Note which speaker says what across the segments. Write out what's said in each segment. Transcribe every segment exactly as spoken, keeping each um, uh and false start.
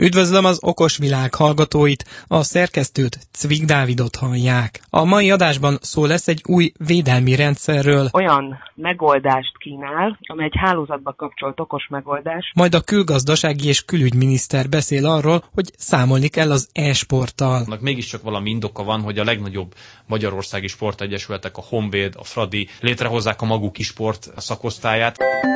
Speaker 1: Üdvözlöm az Okos Világ hallgatóit, a szerkesztőt, Cvik Dávidot hallják. A mai adásban szó lesz egy új védelmi rendszerről.
Speaker 2: Olyan megoldást kínál, amely egy hálózatba kapcsolt okos megoldás.
Speaker 1: Majd a külgazdasági és külügyminiszter beszél arról, hogy számolni kell az e-sporttal.
Speaker 3: Mégiscsak valami indoka van, hogy a legnagyobb magyarországi sportegyesületek, a Honvéd, a Fradi létrehozzák a maguk e-sport szakosztályát.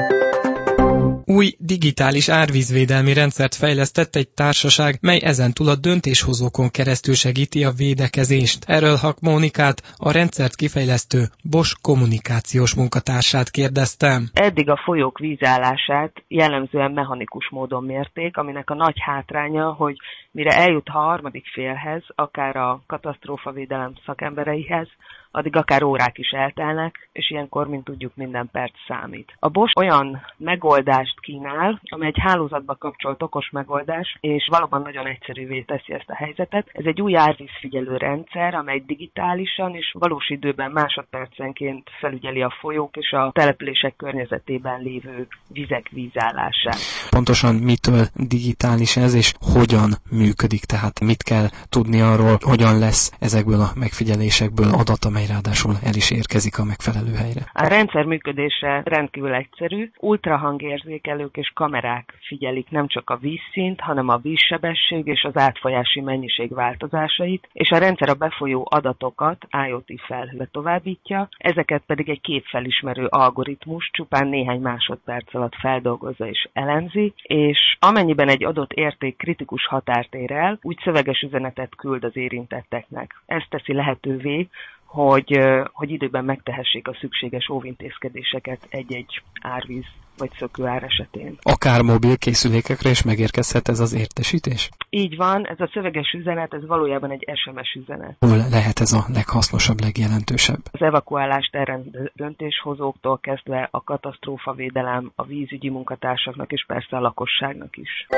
Speaker 1: Új digitális árvízvédelmi rendszert fejlesztett egy társaság, mely ezentúl a döntéshozókon keresztül segíti a védekezést. Erről Hak Mónikát, a rendszert kifejlesztő Bosch kommunikációs munkatársát kérdeztem.
Speaker 2: Eddig a folyók vízállását jellemzően mechanikus módon mérték, aminek a nagy hátránya, hogy mire eljut a harmadik félhez, akár a katasztrófavédelem szakembereihez, addig akár órák is eltelnek, és ilyenkor, mint tudjuk, minden perc számít. A Bosch olyan megoldást kínál, amely egy hálózatba kapcsolt okos megoldás, és valóban nagyon egyszerűvé teszi ezt a helyzetet. Ez egy új árvízfigyelő rendszer, amely digitálisan és valós időben másodpercenként felügyeli a folyók és a települések környezetében lévő vizek vízállását.
Speaker 1: Pontosan mitől digitális ez, és hogyan működik? Tehát mit kell tudni arról, hogyan lesz ezekből a megfigyelésekből adat, amely ráadásul el is érkezik a megfelelő helyre?
Speaker 2: A rendszer működése rendkívül egyszerű. Ultrahangérzékelők és kamerák figyelik nem csak a vízszint, hanem a vízsebesség és az átfolyási mennyiség változásait, és a rendszer a befolyó adatokat I O T felhőre továbbítja, ezeket pedig egy képfelismerő algoritmus csupán néhány másodperc alatt feldolgozza és elemzi, és amennyiben egy adott érték kritikus határt ér el, úgy szöveges üzenetet küld az érintetteknek. Ez teszi lehetővé, hogy, hogy időben megtehessék a szükséges óvintézkedéseket egy-egy árvíz vagy szökőár esetén.
Speaker 1: Akár mobil készülékekre is megérkezhet ez az értesítés?
Speaker 2: Így van, ez a szöveges üzenet, ez valójában egy es em es üzenet.
Speaker 1: Hol lehet ez a leghasznosabb, legjelentősebb?
Speaker 2: Az evakuálást elrendező döntéshozóktól kezdve a katasztrófavédelem, a vízügyi munkatársaknak és persze a lakosságnak is.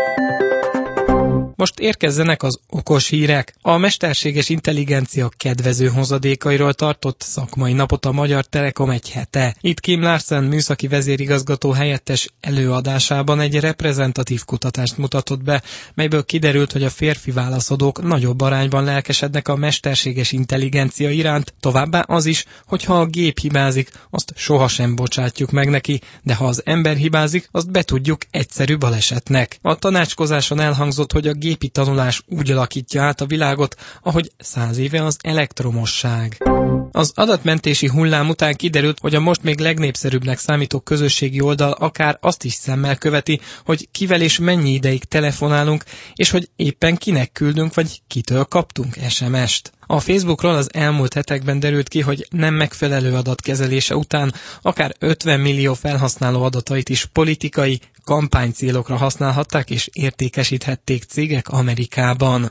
Speaker 1: Most érkezzenek az okos hírek. A mesterséges intelligencia kedvező hozadékairól tartott szakmai napot a Magyar Telekom egy hete. Itt Kim Larsen műszaki vezérigazgató helyettes előadásában egy reprezentatív kutatást mutatott be, melyből kiderült, hogy a férfi válaszadók nagyobb arányban lelkesednek a mesterséges intelligencia iránt, továbbá az is, hogy ha a gép hibázik, azt sohasem bocsátjuk meg neki, de ha az ember hibázik, azt betudjuk egyszerű balesetnek. A tanácskozáson elhangzott, hogy a gépi tanulás úgy alakítja át a világot, ahogy száz éve az elektromosság. Az adatmentési hullám után kiderült, hogy a most még legnépszerűbbnek számító közösségi oldal akár azt is szemmel követi, hogy kivel és mennyi ideig telefonálunk, és hogy éppen kinek küldünk, vagy kitől kaptunk es em est. A Facebookról az elmúlt hetekben derült ki, hogy nem megfelelő adatkezelése után akár ötven millió felhasználó adatait is politikai, kampánycélokra használhatták és értékesíthették cégek Amerikában.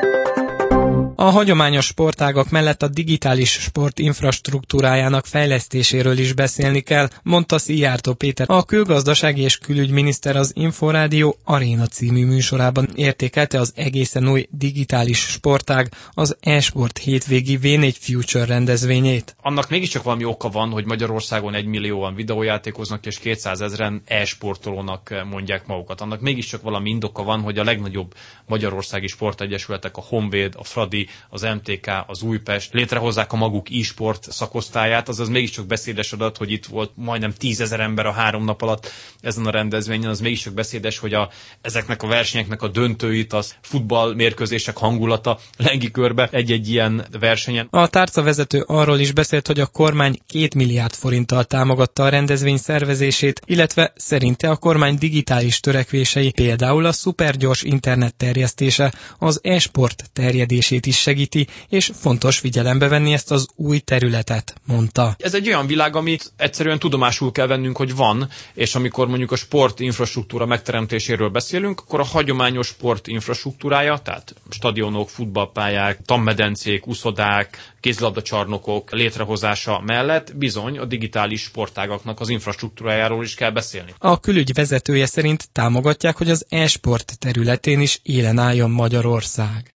Speaker 1: A hagyományos sportágak mellett a digitális sport infrastruktúrájának fejlesztéséről is beszélni kell, mondta Szijjártó Péter. A külgazdasági és külügyminiszter az Inforádió Aréna című műsorában értékelte az egészen új digitális sportág, az e-sport hétvégi vé négy Future rendezvényét.
Speaker 3: Annak mégiscsak valami oka van, hogy Magyarországon egy millióan videójátékoznak és kétszázezren e-sportolónak mondják magukat. Annak mégiscsak valami indoka van, hogy a legnagyobb magyarországi sportegyesületek, a Honvéd, a Fradi, az em té ká, az Újpest létrehozzák a maguk e-sport szakosztályát, azaz mégiscsak beszédes adat, hogy itt volt majdnem tízezer ember a három nap alatt ezen a rendezvényen, az mégiscsak beszédes, hogy a, ezeknek a versenyeknek a döntőit, az futballmérkőzések hangulata lengi körbe egy-egy ilyen versenyen.
Speaker 1: A tárcavezető arról is beszélt, hogy a kormány két milliárd forinttal támogatta a rendezvény szervezését, illetve szerinte a kormány digitális törekvései, például a szupergyors internet terjesztése, az e-sport terjedését is segíti, és fontos figyelembe venni ezt az új területet, mondta.
Speaker 3: Ez egy olyan világ, amit egyszerűen tudomásul kell vennünk, hogy van, és amikor mondjuk a sport infrastruktúra megteremtéséről beszélünk, akkor a hagyományos sport infrastruktúrája, tehát stadionok, futballpályák, tanmedencék, úszodák, kézilabdacsarnokok létrehozása mellett bizony a digitális sportágaknak az infrastruktúrájáról is kell beszélni.
Speaker 1: A külügy vezetője szerint támogatják, hogy az e-sport területén is élen álljon Magyarország.